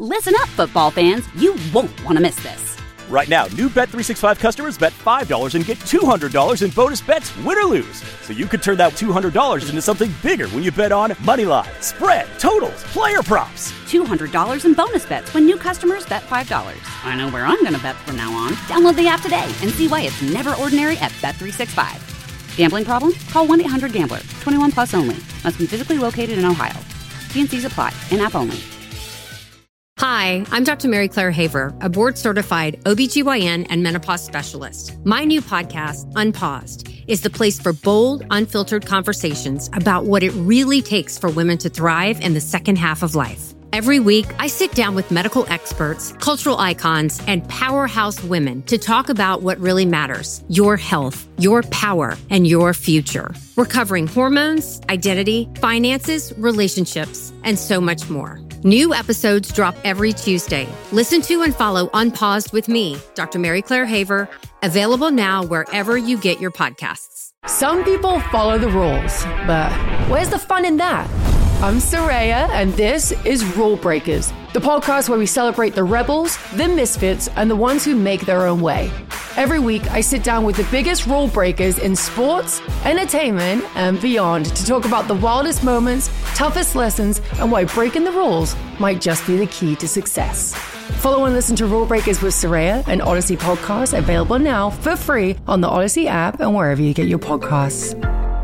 Listen up, football fans. You won't want to miss this. Right now, new Bet365 customers bet $5 and get $200 in bonus bets, win or lose. So you could turn that $200 into something bigger when you bet on money line, spread, totals, player props. $200 in bonus bets when new customers bet $5. I know where I'm going to bet from now on. Download the app today and see why it's never ordinary at Bet365. Gambling problem? Call 1-800-GAMBLER. 21 plus only. Must be physically located in Ohio. T&Cs apply. In-app only. Hi, I'm Dr. Mary Claire Haver, a board-certified OBGYN and menopause specialist. My new podcast, Unpaused, is the place for bold, unfiltered conversations about what it really takes for women to thrive in the second half of life. Every week, I sit down with medical experts, cultural icons, and powerhouse women to talk about what really matters: your health, your power, and your future. We're covering hormones, identity, finances, relationships, and so much more. New episodes drop every Tuesday. Listen to and follow Unpaused with me, Dr. Mary Claire Haver, available now wherever you get your podcasts. Some people follow the rules, but where's the fun in that? I'm Soraya, and this is Rule Breakers, the podcast where we celebrate the rebels, the misfits, and the ones who make their own way. Every week, I sit down with the biggest rule breakers in sports, entertainment, and beyond to talk about the wildest moments, toughest lessons, and why breaking the rules might just be the key to success. Follow and listen to Rule Breakers with Soraya, an Odyssey podcast available now for free on the Odyssey app and wherever you get your podcasts.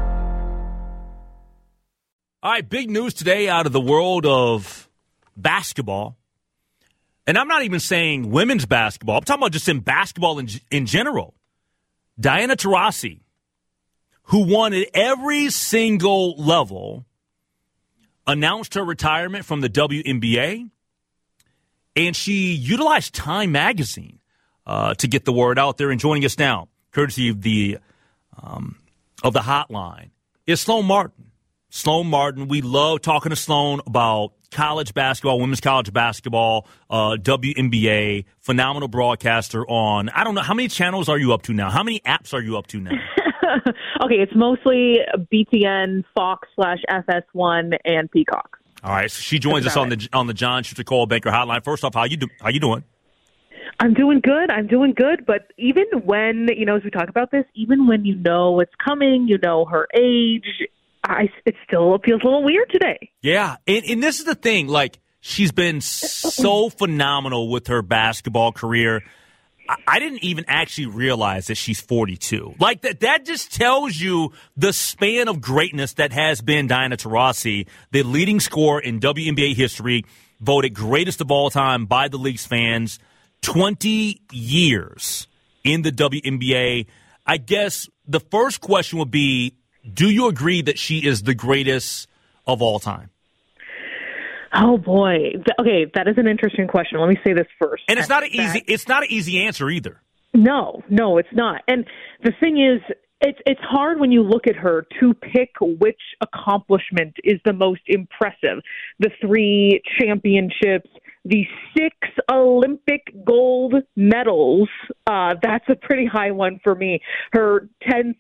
All right, big news today out of the world of basketball. And I'm not even saying women's basketball. I'm talking about just in basketball in general. Diana Taurasi, who won at every single level, announced her retirement from the WNBA. And she utilized Time Magazine to get the word out there. And joining us now, courtesy of the hotline, is Sloan Martin. Sloan Martin, we love talking to Sloan about college basketball, women's college basketball, WNBA, phenomenal broadcaster on, I don't know, how many channels are you up to now? How many apps are you up to now? Okay, it's mostly BTN, Fox/FS1, and Peacock. All right, so she joins us on the John Schuster Coldwell Banker Hotline. First off, how you doing? I'm doing good. But even when, as we talk about this, even when you know it's coming, you know her age, it still feels a little weird today. Yeah, and this is the thing. Like, she's been so phenomenal with her basketball career. I didn't even actually realize that she's 42. Like, that just tells you the span of greatness that has been Diana Taurasi, the leading scorer in WNBA history, voted greatest of all time by the league's fans, 20 years in the WNBA. I guess the first question would be, do you agree that she is the greatest of all time? Oh boy. Okay, that is an interesting question. Let me say this first. And it's not an easy answer either. No, it's not. And the thing is, it's hard when you look at her to pick which accomplishment is the most impressive. The 3 championships, the 6 Olympic gold medals, that's a pretty high one for me. Her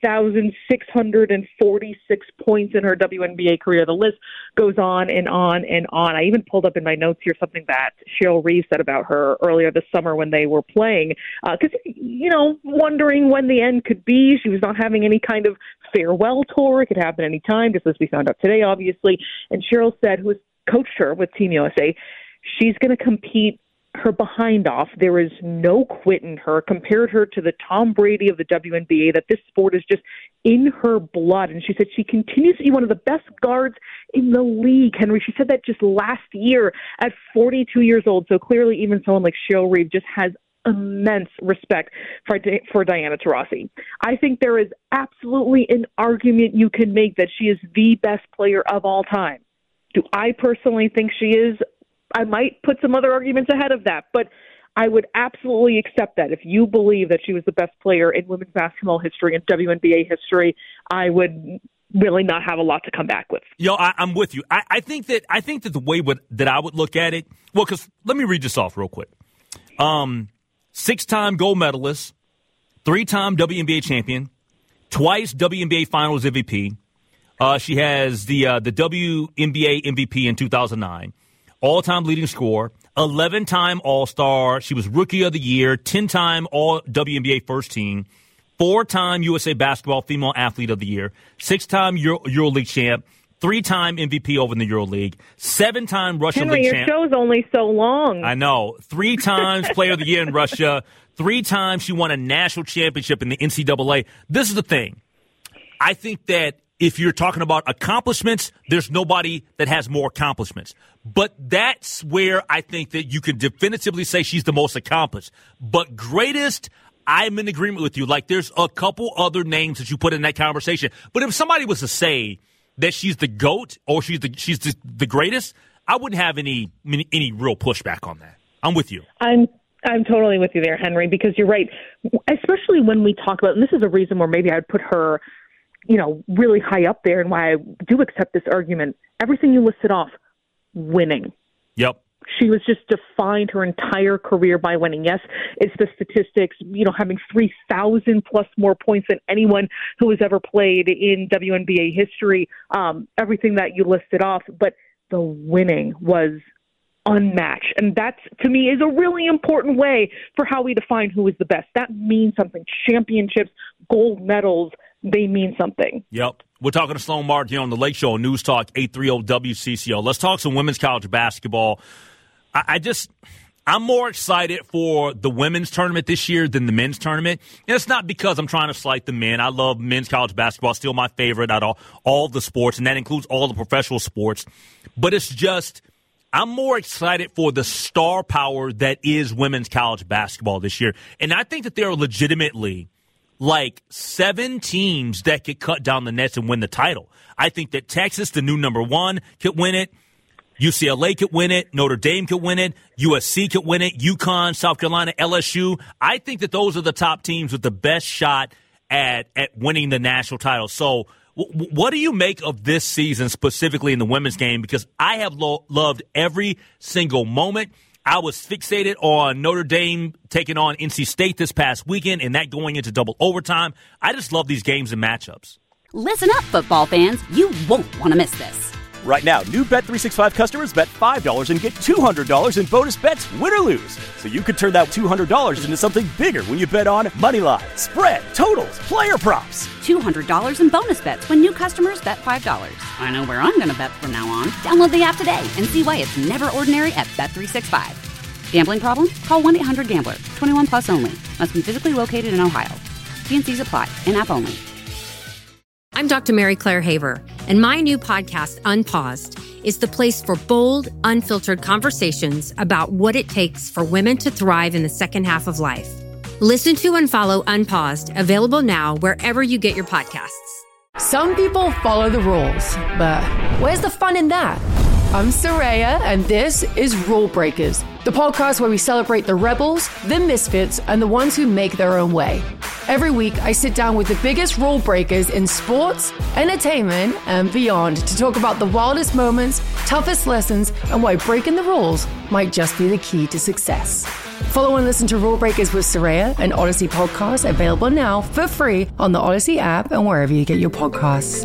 10,646 points in her WNBA career. The list goes on and on and on. I even pulled up in my notes here something that Cheryl Reeve said about her earlier this summer when they were playing. Because, wondering when the end could be. She was not having any kind of farewell tour. It could happen any time, just as we found out today, obviously. And Cheryl said, who has coached her with Team USA, she's going to compete her behind off. There is no quit in her. Compared her to the Tom Brady of the WNBA, that this sport is just in her blood. And she said she continues to be one of the best guards in the league, Henry. She said that just last year at 42 years old. So clearly even someone like Cheryl Reeve just has immense respect for Diana Taurasi. I think there is absolutely an argument you can make that she is the best player of all time. Do I personally think she is? I might put some other arguments ahead of that, but I would absolutely accept that. If you believe that she was the best player in women's basketball history and WNBA history, I would really not have a lot to come back with. I'm with you. I think that the way that I would look at it, well, because let me read this off real quick. 6-time gold medalist, 3-time WNBA champion, twice WNBA Finals MVP. She has the WNBA MVP in 2009. All-time leading scorer, 11-time All-Star. She was Rookie of the Year, 10-time All-WNBA First Team, 4-time USA Basketball Female Athlete of the Year, 6-time EuroLeague champ, 3-time MVP over in the EuroLeague, 7-time Russia Henry, League champ. Your show's only so long. I know. 3 times Player of the Year in Russia. 3 times she won a national championship in the NCAA. This is the thing. I think that if you're talking about accomplishments, there's nobody that has more accomplishments. But that's where I think that you can definitively say she's the most accomplished. But greatest, I'm in agreement with you. Like, there's a couple other names that you put in that conversation. But if somebody was to say that she's the GOAT or she's the greatest, I wouldn't have any real pushback on that. I'm with you. I'm totally with you there, Henry, because you're right. Especially when we talk about, and this is a reason where maybe I'd put her, really high up there, and why I do accept this argument. Everything you listed off, winning. Yep. She was just defined her entire career by winning. Yes, it's the statistics, having 3,000 plus more points than anyone who has ever played in WNBA history. Everything that you listed off, but the winning was unmatched. And that, to me, is a really important way for how we define who is the best. That means something. Championships, gold medals, they mean something. Yep. We're talking to Sloan Martin here on the Lake Show on News Talk 830 WCCO. Let's talk some women's college basketball. I'm more excited for the women's tournament this year than the men's tournament. And it's not because I'm trying to slight the men. I love men's college basketball. Still my favorite out of all the sports, and that includes all the professional sports. But it's just, I'm more excited for the star power that is women's college basketball this year. And I think that there are legitimately like 7 teams that could cut down the nets and win the title. I think that Texas, the new number 1, could win it. UCLA could win it. Notre Dame could win it. USC could win it. UConn, South Carolina, LSU. I think that those are the top teams with the best shot at winning the national title. So what do you make of this season specifically in the women's game? Because I have loved every single moment. I was fixated on Notre Dame taking on NC State this past weekend and that going into double overtime. I just love these games and matchups. Listen up, football fans. You won't want to miss this. Right now, new Bet365 customers bet $5 and get $200 in bonus bets, win or lose. So you could turn that $200 into something bigger when you bet on money line, spread, totals, player props. $200 in bonus bets when new customers bet $5. I know where I'm going to bet from now on. Download the app today and see why it's never ordinary at Bet365. Gambling problem? Call 1-800-GAMBLER. 21 plus only. Must be physically located in Ohio. T&Cs apply. In-app only. I'm Dr. Mary Claire Haver, and my new podcast, Unpaused, is the place for bold, unfiltered conversations about what it takes for women to thrive in the second half of life. Listen to and follow Unpaused, available now wherever you get your podcasts. Some people follow the rules, but where's the fun in that? I'm Soraya, and this is Rule Breakers, the podcast where we celebrate the rebels, the misfits, and the ones who make their own way. Every week, I sit down with the biggest rule breakers in sports, entertainment, and beyond to talk about the wildest moments, toughest lessons, and why breaking the rules might just be the key to success. Follow and listen to Rule Breakers with Soraya, an Odyssey podcast available now for free on the Odyssey app and wherever you get your podcasts.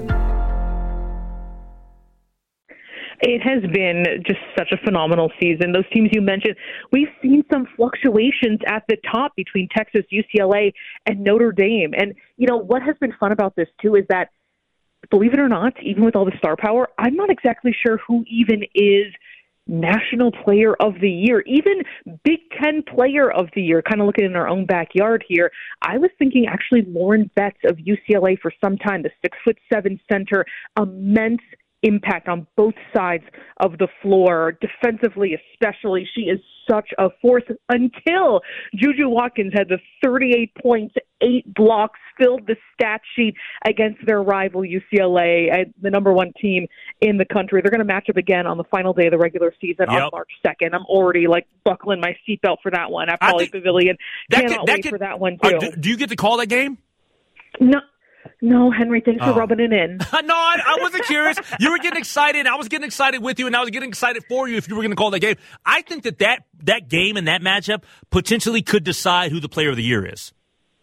It has been just such a phenomenal season. Those teams you mentioned, we've seen some fluctuations at the top between Texas, UCLA, and Notre Dame. And, what has been fun about this, too, is that, believe it or not, even with all the star power, I'm not exactly sure who even is National Player of the Year, even Big Ten Player of the Year, kind of looking in our own backyard here. I was thinking actually Lauren Betts of UCLA for some time, the 6'7" center, immense impact on both sides of the floor, defensively especially. She is such a force until Juju Watkins had the 38 points, 8 blocks, filled the stat sheet against their rival UCLA, the number 1 team in the country. They're going to match up again on the final day of the regular season on March 2nd. I'm already buckling my seatbelt for that one at Pauley Pavilion. Cannot wait for that one too. Do you get to call that game? No, Henry, thanks for rubbing it in. No, I wasn't curious. You were getting excited. I was getting excited with you, and I was getting excited for you if you were going to call that game. I think that game and that matchup potentially could decide who the player of the year is.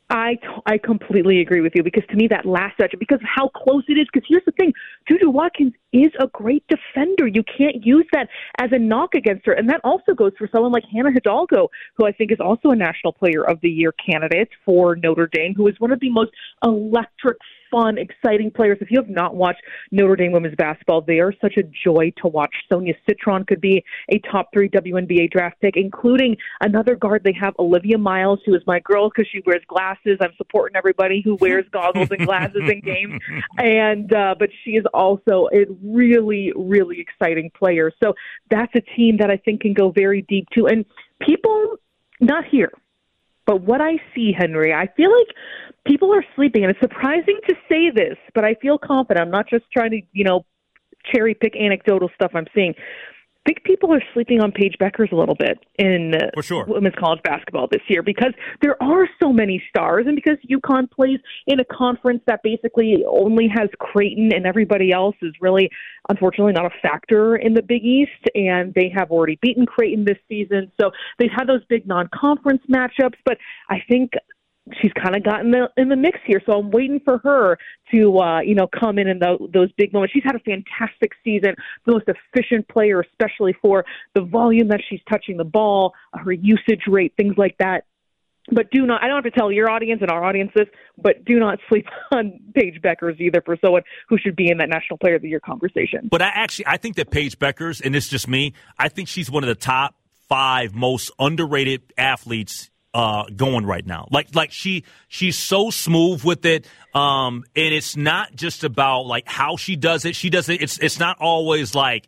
I completely agree with you, because to me that last stretch, because of how close it is, because here's the thing, Juju Watkins is a great defender. You can't use that as a knock against her. And that also goes for someone like Hannah Hidalgo, who I think is also a National Player of the Year candidate for Notre Dame, who is one of the most electric, fun, exciting players. If you have not watched Notre Dame women's basketball, they are such a joy to watch. Sonia Citron could be a top 3 WNBA draft pick, including another guard they have, Olivia Miles, who is my girl because she wears glasses. I'm supporting everybody who wears goggles and glasses in games. And but she is also a really, really exciting player. So that's a team that I think can go very deep too. And people, not here, but what I see, Henry, I feel like people are sleeping, and it's surprising to say this, but I feel confident. I'm not just trying to, cherry pick anecdotal stuff I'm seeing. I think people are sleeping on Paige Beckers a little bit in for sure. women's college basketball this year, because there are so many stars, and because UConn plays in a conference that basically only has Creighton and everybody else is really, unfortunately, not a factor in the Big East, and they have already beaten Creighton this season. So they've had those big non-conference matchups, but I think she's kind of gotten in the mix here, so I'm waiting for her to, come in those big moments. She's had a fantastic season, the most efficient player, especially for the volume that she's touching the ball, her usage rate, things like that. But I don't have to tell your audience and our audience this, but do not sleep on Paige Beckers either, for someone who should be in that National Player of the Year conversation. But I think that Paige Beckers, and it's just me, I think she's one of the top 5 most underrated athletes going right now. Like she's so smooth with it. And it's not just about like how she does it. She does it. It's not always like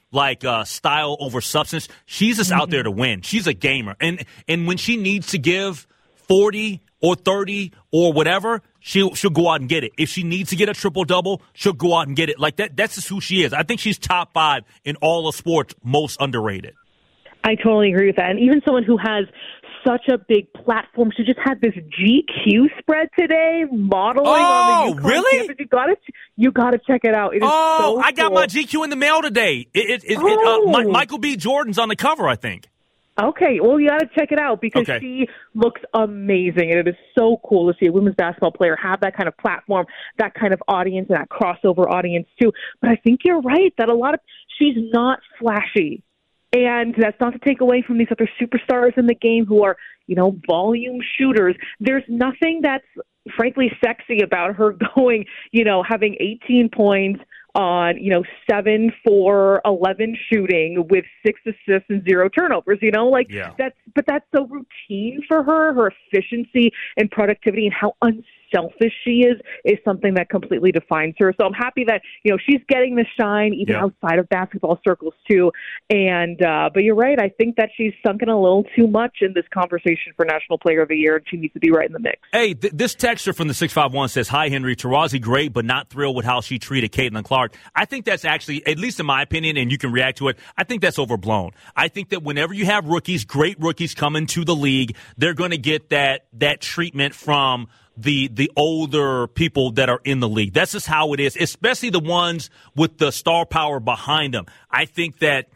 style over substance. She's just out there to win. She's a gamer. And when she needs to give 40 or 30 or whatever, she'll go out and get it. If she needs to get a triple-double, she'll go out and get it. Like that's just who she is. I think she's top 5 in all of sports, most underrated. I totally agree with that. And even someone who has such a big platform, she just had this GQ spread today, modeling on the UConn really? campus. You got to check it out. It is so I got cool. my GQ in the mail today. Michael B. Jordan's on the cover, I think. Okay, well, you got to check it out, because she looks amazing, and it is so cool to see a women's basketball player have that kind of platform, that kind of audience, and that crossover audience too. But I think you're right that she's not flashy. And that's not to take away from these other superstars in the game who are, volume shooters. There's nothing that's frankly sexy about her going, having 18 points on, 7 for 11 shooting with 6 assists and 0 turnovers, that's so routine for her. Her efficiency and productivity and how unselfish she is something that completely defines her. So I'm happy that, she's getting the shine even outside of basketball circles too. And, but you're right. I think that she's sunken a little too much in this conversation for National Player of the Year, and she needs to be right in the mix. Hey, this texter from the 651 says, "Hi, Henry. Taurasi great, but not thrilled with how she treated Caitlin Clark." I think that's actually, at least in my opinion, and you can react to it, I think that's overblown. I think that whenever you have great rookies come into the league, they're going to get that treatment from the older people that are in the league. That's just how it is, especially the ones with the star power behind them. I think that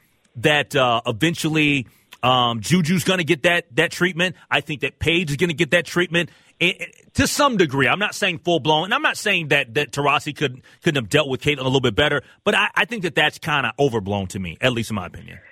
eventually Juju's going to get that treatment. I think that Paige is going to get that treatment to some degree. I'm not saying full blown, and I'm not saying that Taurasi couldn't have dealt with Caitlin a little bit better, but I think that's kind of overblown to me, at least in my opinion.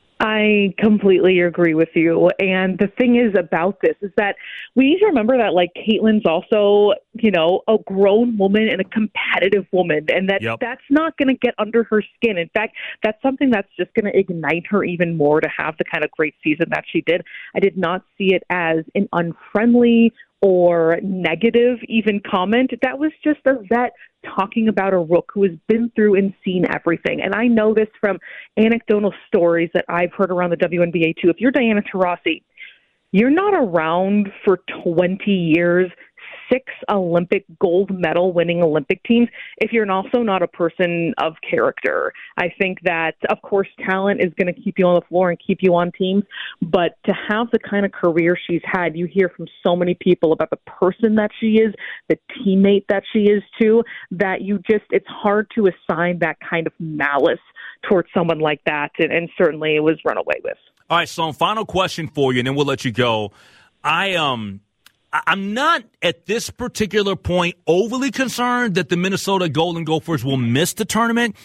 I completely agree with you. And the thing is about this is that we need to remember that, Caitlin's also, a grown woman and a competitive woman, and that's not going to get under her skin. In fact, that's something that's just going to ignite her even more to have the kind of great season that she did. I did not see it as an unfriendly or negative even comment. That was just a vet talking about a rook who has been through and seen everything. And I know this from anecdotal stories that I've heard around the WNBA too. If you're Diana Taurasi, you're not around for 20 years, 6 Olympic gold medal winning Olympic teams, if you're also not a person of character. I think that, of course, talent is going to keep you on the floor and keep you on teams, but to have the kind of career she's had, you hear from so many people about the person that she is, the teammate that she is too, that it's hard to assign that kind of malice towards someone like that, and certainly it was run away with. All right, so final question for you, and then we'll let you go. I'm not at this particular point overly concerned that the Minnesota Golden Gophers will miss the tournament.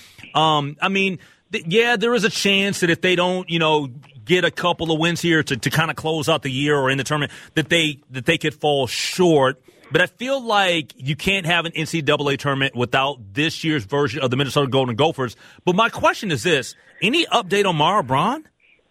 There is a chance that if they don't, get a couple of wins here to kind of close out the year or in the tournament, that they could fall short. But I feel like you can't have an NCAA tournament without this year's version of the Minnesota Golden Gophers. But my question is this: any update on Mara Braun?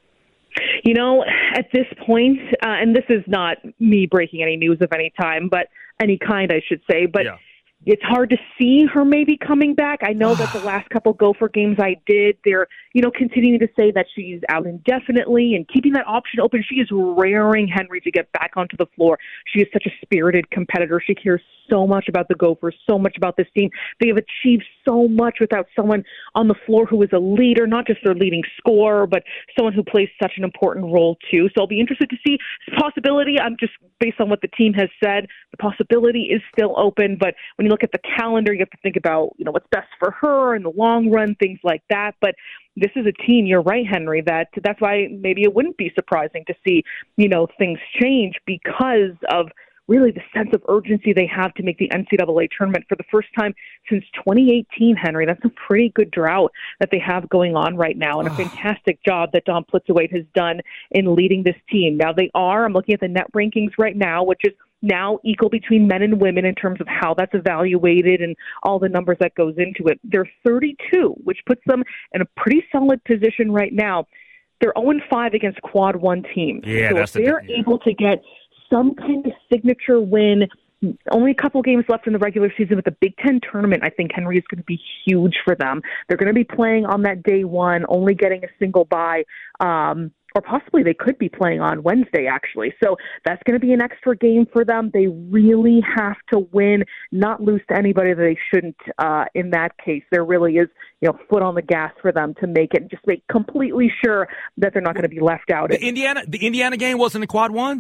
At this point, and this is not me breaking any news of any time, but any kind, I should say, but it's hard to see her maybe coming back. I know that the last couple Gopher games I did, they're, continuing to say that she's out indefinitely and keeping that option open. She is raring Henry to get back onto the floor. She is such a spirited competitor. She cares so much about the Gophers, so much about this team. They have achieved so much without someone on the floor who is a leader, not just their leading scorer, but someone who plays such an important role too. So I'll be interested to see the possibility. I'm just based on what the team has said, the possibility is still open. But when you look at the calendar, you have to think about, what's best for her in the long run, things like that. But this is a team, you're right, Henry, that's why maybe it wouldn't be surprising to see, things change because of really the sense of urgency they have to make the NCAA tournament for the first time since 2018, Henry. That's a pretty good drought that they have going on right now, and a fantastic job that Dawn Plitzuweit has done in leading this team. Now I'm looking at the net rankings right now, which is now equal between men and women in terms of how that's evaluated and all the numbers that goes into it. They're 32, which puts them in a pretty solid position right now. They're 0-5 against Quad 1 teams. Yeah, so if they're able to get some kind of signature win, only a couple games left in the regular season, but the Big Ten tournament, I think, Henry, is going to be huge for them. They're going to be playing on that day one, only getting a single bye, or possibly they could be playing on Wednesday, actually. So that's going to be an extra game for them. They really have to win, not lose to anybody that they shouldn't in that case. There really is, foot on the gas for them to make it, just make completely sure that they're not going to be left out. The Indiana game wasn't a Quad 1?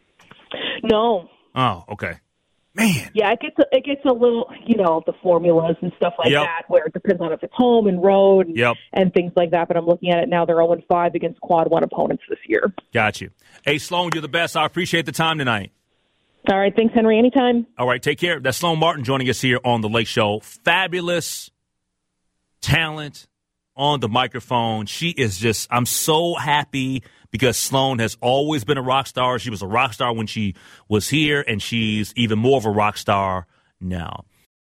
No. Oh, okay. Man. Yeah, it gets a little, the formulas and stuff like that, where it depends on if it's home and road and things like that. But I'm looking at it now. They're 0-5 against Quad 1 opponents this year. Got you. Hey, Sloan, you're the best. I appreciate the time tonight. All right. Thanks, Henry. Anytime. All right. Take care. That's Sloan Martin joining us here on The Lake Show. Fabulous talent on the microphone. She is just, I'm so happy because Sloan has always been a rock star. She was a rock star when she was here, and she's even more of a rock star now.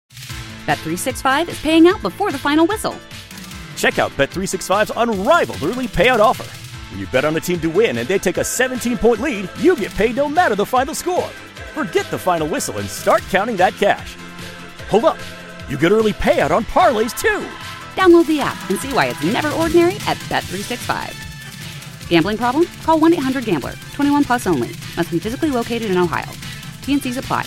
Bet365 is paying out before the final whistle. Check out Bet365's unrivaled early payout offer. When you bet on a team to win and they take a 17-point lead, you get paid no matter the final score. Forget the final whistle and start counting that cash. Hold up. You get early payout on parlays, too. Download the app and see why it's never ordinary at Bet365. Gambling problem? Call 1-800-GAMBLER. 21 plus only. Must be physically located in Ohio. T&Cs apply.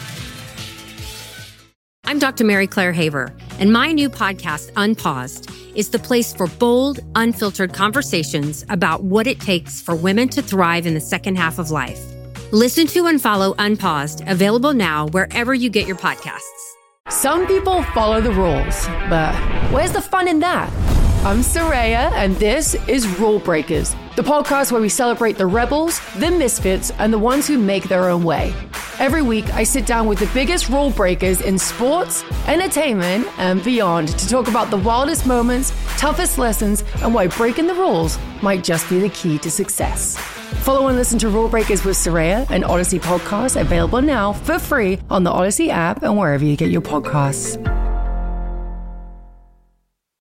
I'm Dr. Mary Claire Haver, and my new podcast, Unpaused, is the place for bold, unfiltered conversations about what it takes for women to thrive in the second half of life. Listen to and follow Unpaused, available now wherever you get your podcasts. Some people follow the rules, but where's the fun in that? I'm Soraya, and this is Rule Breakers, the podcast where we celebrate the rebels, the misfits, and the ones who make their own way. Every week, I sit down with the biggest rule breakers in sports, entertainment, and beyond to talk about the wildest moments, toughest lessons, and why breaking the rules might just be the key to success. Follow and listen to Rule Breakers with Soraya, an Odyssey podcast available now for free on the Odyssey app and wherever you get your podcasts.